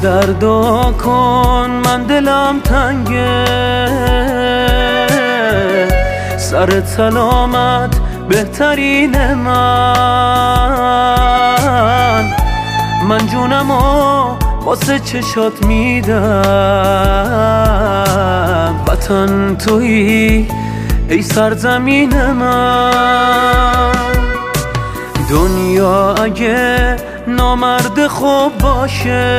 دردا کن من دلم تنگه، سر سلامت بهترین من جونمو واسه چشات میدم. وطن تویی ای سرزمین من، دنیا اگه نامرد خوب باشه،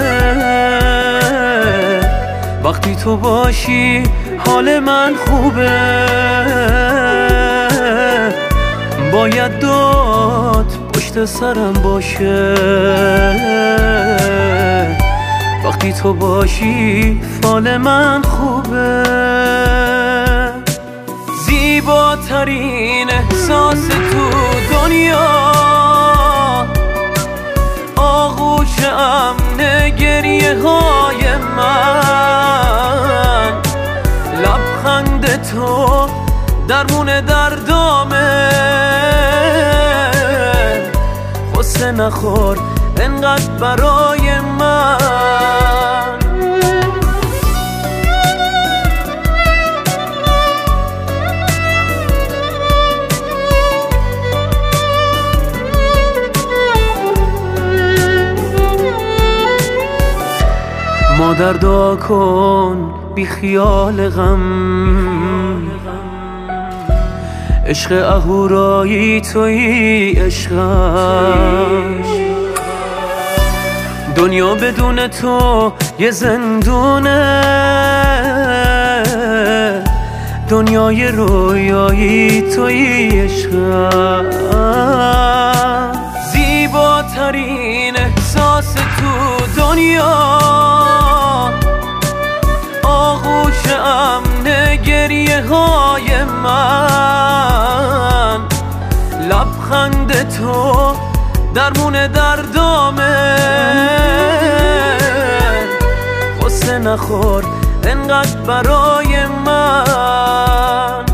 وقتی تو باشی حال من خوبه. باید داد پشت سرم باشه، وقتی تو باشی فال من خوبه. زیباترین احساس تو دنیا، آغوش امن گریه های من، لبخند تو درمون دردامه. غصه نخور انقدر برای من. مادر دعا کن بی خیال غم، عشق اهورایی تویی عشقش. دنیا بدون تو یه زندونه، دنیای رویایی تویی عشقش. زیباترین احساس تو دنیا، آغوش امن گریه های من، لبخند تو درمون دردامه. غصه نخور انقدر برای من.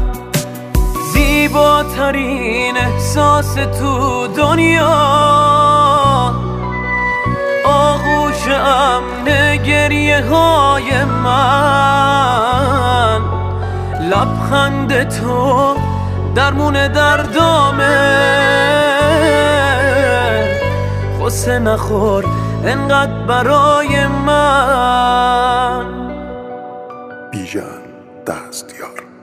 زیباترین احساس تو دنیا، آغوش امن گریه های من، لبخند تو درمون دردامه. غصه نخور انقدر برای من. بیژن دستیار.